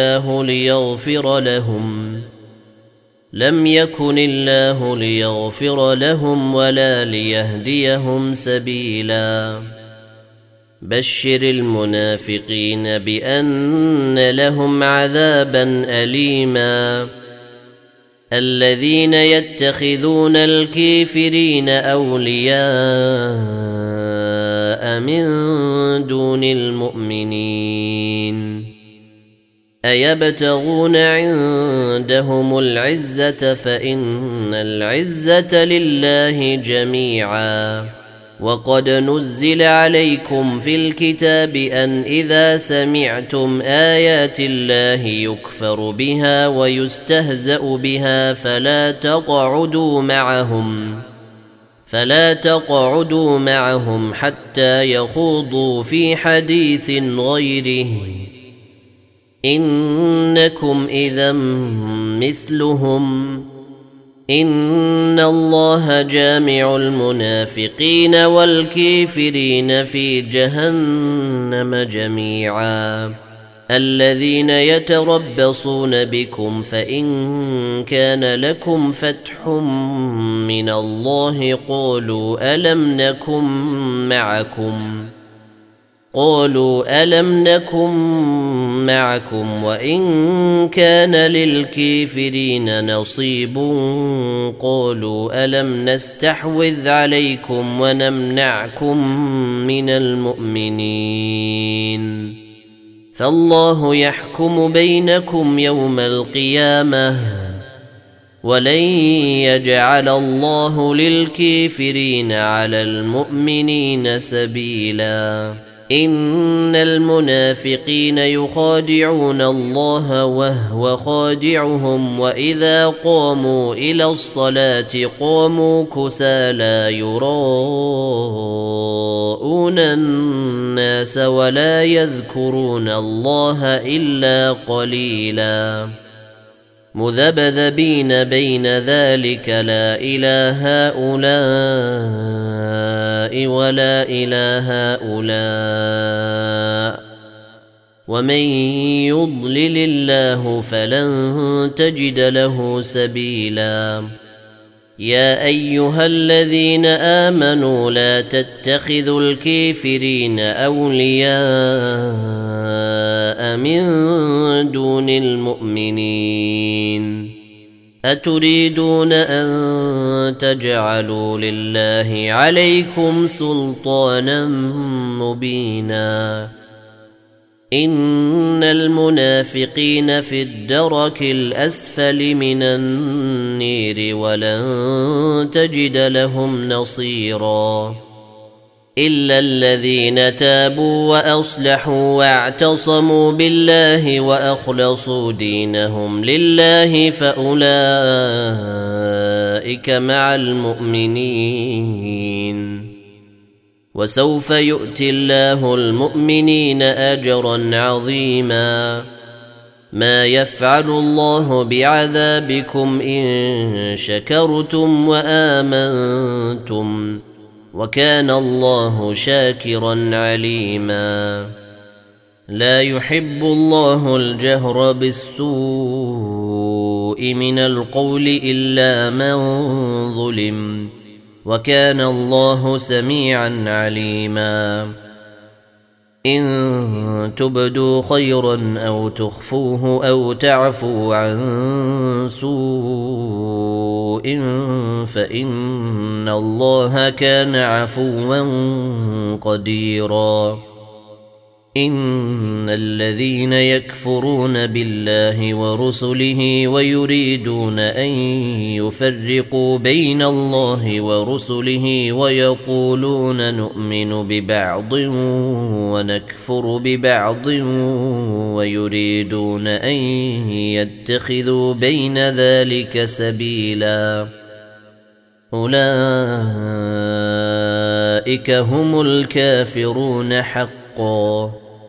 الله ليغفر لهم ولا ليهديهم سبيلا بشر المنافقين بأن لهم عذابا أليما الذين يتخذون الكافرين أولياء من دون المؤمنين أيبتغون عندهم العزة فإن العزة لله جميعا وقد نزل عليكم في الكتاب أن إذا سمعتم آيات الله يكفر بها ويستهزأ بها فلا تقعدوا معهم حتى يخوضوا في حديث غيره إنكم إذا مثلهم إن الله جامع المنافقين والكافرين في جهنم جميعا. الذين يتربصون بكم فإن كان لكم فتح من الله قالوا ألم نكن معكم وإن كان للكافرين نصيب قالوا ألم نستحوذ عليكم ونمنعكم من المؤمنين فالله يحكم بينكم يوم القيامة ولن يجعل الله للكافرين على المؤمنين سبيلا. إن المنافقين يخادعون الله وهو خادعهم وإذا قاموا إلى الصلاة قاموا كسالى يراءون الناس ولا يذكرون الله إلا قليلا مذبذبين بين ذلك لا إله هؤلاء ولا إله هؤلاء ومن يضلل الله فلن تجد له سبيلا. يا أيها الذين آمنوا لا تتخذوا الكافرين أولياء من دون المؤمنين أتريدون أن تجعلوا لله عليكم سلطانا مبينا. إن المنافقين في الدرك الأسفل من النير ولن تجد لهم نصيرا إلا الذين تابوا وأصلحوا واعتصموا بالله وأخلصوا دينهم لله فأولئك مع المؤمنين وسوف يؤتي الله المؤمنين أجرا عظيما. ما يفعل الله بعذابكم إن شكرتم وآمنتم وكان الله شاكرا عليما. لا يحب الله الجهر بالسوء من القول إلا من ظلم وكان الله سميعا عليما. إن تبدوا خيرا أو تخفوه أو تعفوا عن سوء فإن الله كان عفوا قديرا. إن الذين يكفرون بالله ورسله ويريدون أن يفرقوا بين الله ورسله ويقولون نؤمن ببعض ونكفر ببعض ويريدون أن يتخذوا بين ذلك سبيلا أولئك هم الكافرون حقا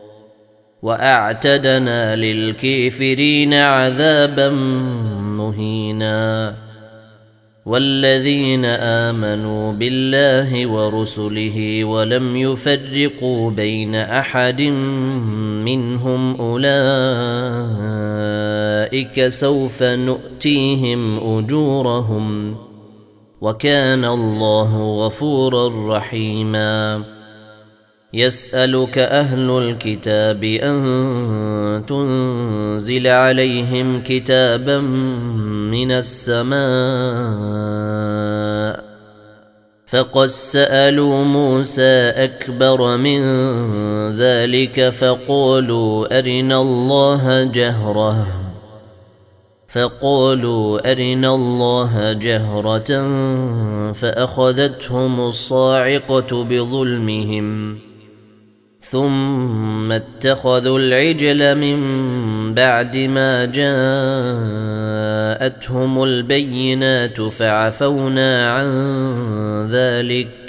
وأعتدنا للكافرين عذابا مهينا. والذين آمنوا بالله ورسله ولم يفرقوا بين أحد منهم أولئك سوف نؤتيهم أجورهم وكان الله غفورا رحيما. يسألك أهل الكتاب أن تنزل عليهم كتابا من السماء فقد سألوا موسى أكبر من ذلك فقالوا أرنا الله جهرة فأخذتهم الصاعقة بظلمهم ثم اتخذوا العجل من بعد ما جاءتهم البينات فعفونا عن ذلك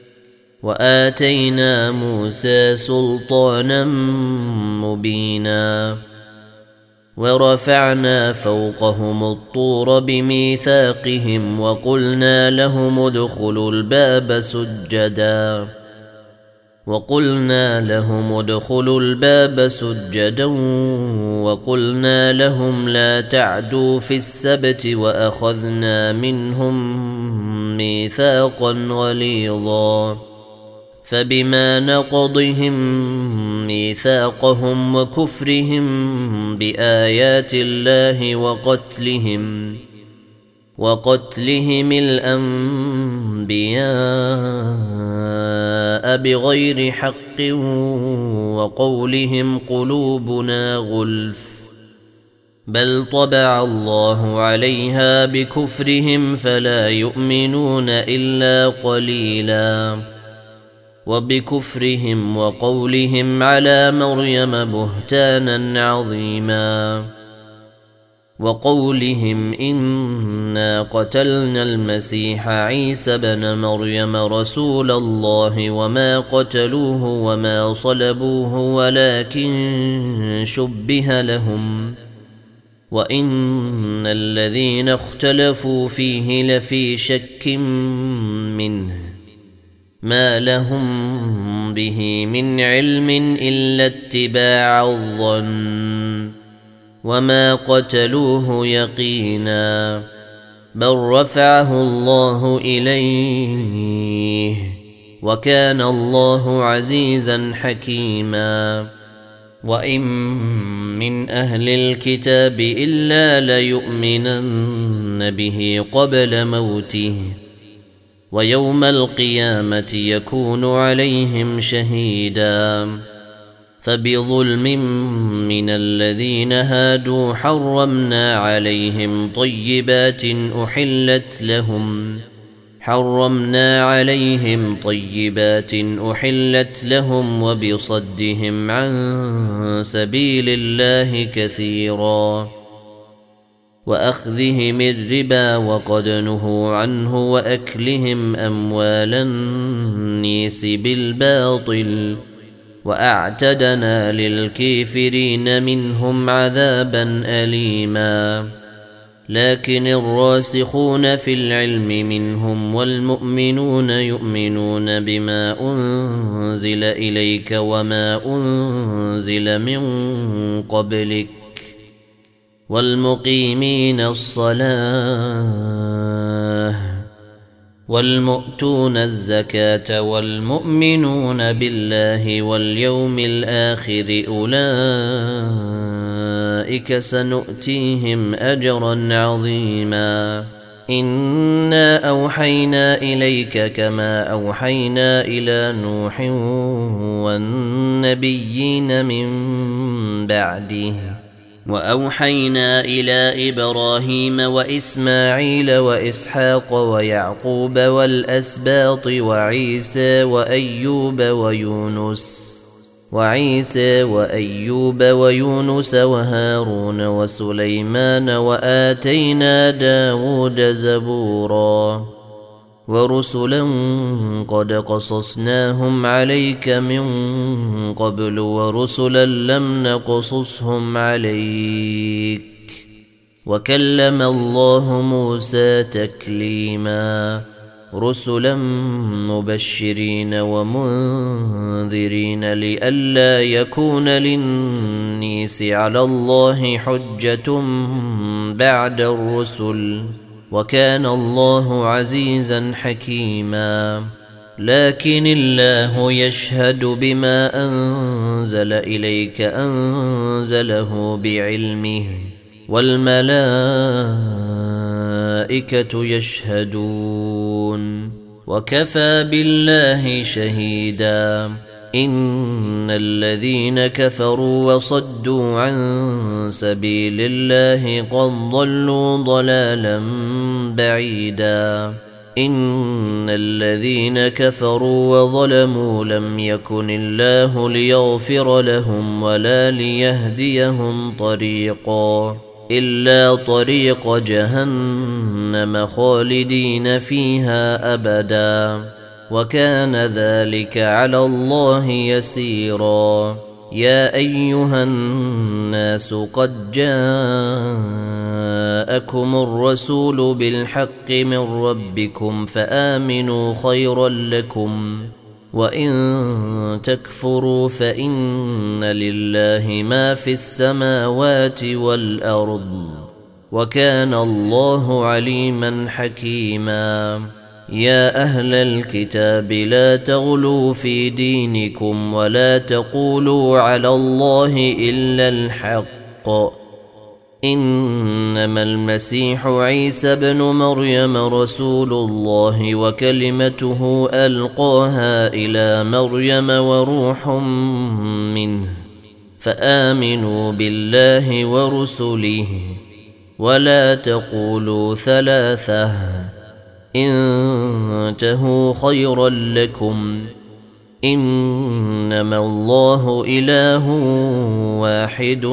وآتينا موسى سلطانا مبينا. ورفعنا فوقهم الطور بميثاقهم وقلنا لهم ادخلوا الباب سجدا وقلنا لهم لا تعدوا في السبت وأخذنا منهم ميثاقا غليظا فبما نقضهم ميثاقهم وكفرهم بآيات الله وقتلهم الأنبياء بغير حق وقولهم قلوبنا غلف بل طبع الله عليها بكفرهم فلا يؤمنون إلا قليلا وبكفرهم وقولهم على مريم بهتانا عظيما وقولهم إنا قتلنا المسيح عيسى بن مريم رسول الله وما قتلوه وما صلبوه ولكن شبه لهم وإن الذين اختلفوا فيه لفي شك منه ما لهم به من علم إلا اتباع الظن وما قتلوه يقينا بل رفعه الله إليه وكان الله عزيزا حكيما وإن من أهل الكتاب إلا ليؤمنن به قبل موته ويوم القيامة يكون عليهم شهيدا فبظلم من الذين هادوا حرمنا عليهم طيبات أحلت لهم وبصدهم عن سبيل الله كثيرا وأخذهم الربا وقد نهوا عنه وأكلهم أموال النيس بالباطل وأعتدنا للكافرين منهم عذابا أليما لكن الراسخون في العلم منهم والمؤمنون يؤمنون بما أنزل إليك وما أنزل من قبلك والمقيمين الصلاة والمؤتون الزكاة والمؤمنون بالله واليوم الآخر أولئك سنؤتيهم أجرا عظيما إنا أوحينا إليك كما أوحينا إلى نوح والنبيين من بعده وأوحينا إلى إبراهيم وإسماعيل وإسحاق ويعقوب والأسباط وعيسى وأيوب ويونس وهارون وسليمان وآتينا داود زبورا ورسلا قد قصصناهم عليك من قبل ورسلا لم نقصصهم عليك وكلم الله موسى تكليما رسلا مبشرين ومنذرين لئلا يكون للناس على الله حجة بعد الرسل وكان الله عزيزا حكيما لكن الله يشهد بما أنزل إليك أنزله بعلمه والملائكة يشهدون وكفى بالله شهيدا إن الذين كفروا وصدوا عن سبيل الله قد ضلوا ضلالا بعيدا إن الذين كفروا وظلموا لم يكن الله ليغفر لهم ولا ليهديهم طريقا إلا طريق جهنم خالدين فيها أبدا وكان ذلك على الله يسيرا يا أيها الناس قد جاءكم الرسول بالحق من ربكم فآمنوا خيرا لكم وإن تكفروا فإن لله ما في السماوات والأرض وكان الله عليما حكيما يا أهل الكتاب لا تغلوا في دينكم ولا تقولوا على الله إلا الحق إنما المسيح عيسى بن مريم رسول الله وكلمته ألقاها إلى مريم وروح منه فآمنوا بالله ورسله ولا تقولوا ثلاثة انتهوا خيرا لكم إنما الله إله واحد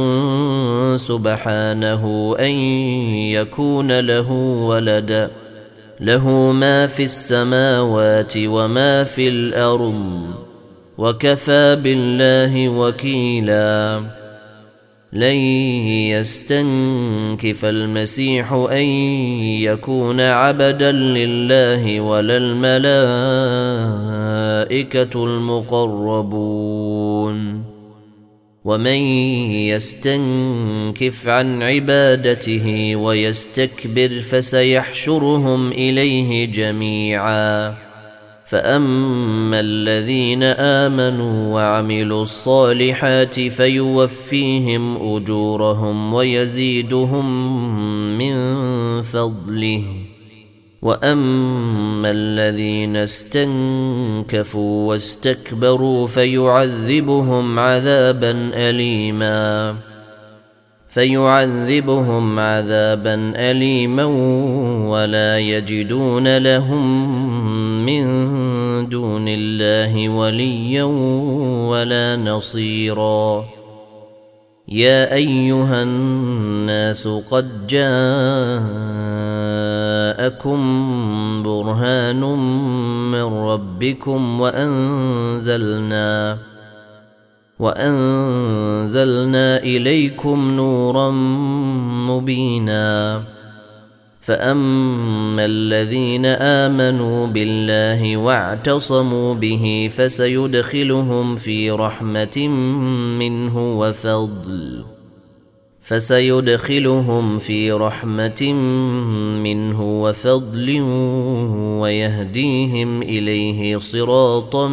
سبحانه أن يكون له ولد له ما في السماوات وما في الأرض وكفى بالله وكيلا لن يستنكف المسيح أن يكون عبدا لله ولا الملائكة المقربون ومن يستنكف عن عبادته ويستكبر فسيحشرهم إليه جميعا فأما الذين آمنوا وعملوا الصالحات فيوفيهم أجورهم ويزيدهم من فضله وأما الذين استنكفوا واستكبروا فيعذبهم عذابا أليما ولا يجدون لهم من دون الله وليا ولا نصيرا يا أيها الناس قد جاءكم برهان من ربكم وأنزلنا إليكم نورا مبينا فأما الذين آمنوا بالله واعتصموا به فسيدخلهم في رحمة منه وفضل ويهديهم إليه صراطا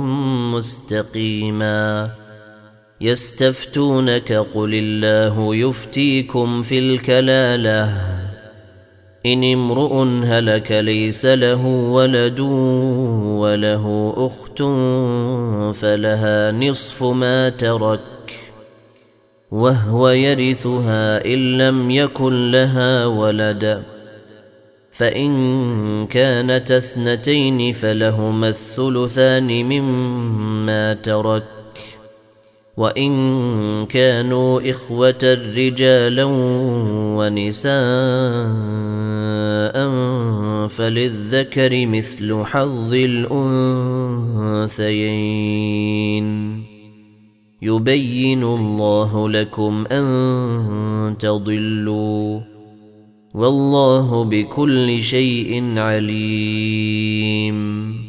مستقيما يستفتونك قل الله يفتيكم في الكلالة إن امرؤ هلك ليس له ولد وله أخت فلها نصف ما ترك وهو يرثها إن لم يكن لها ولد فإن كانت اثنتين فلهما الثلثان مما ترك وإن كانوا إخوة رجالا ونساء فللذكر مثل حظ الأنثيين يبين الله لكم أن تضلوا والله بكل شيء عليم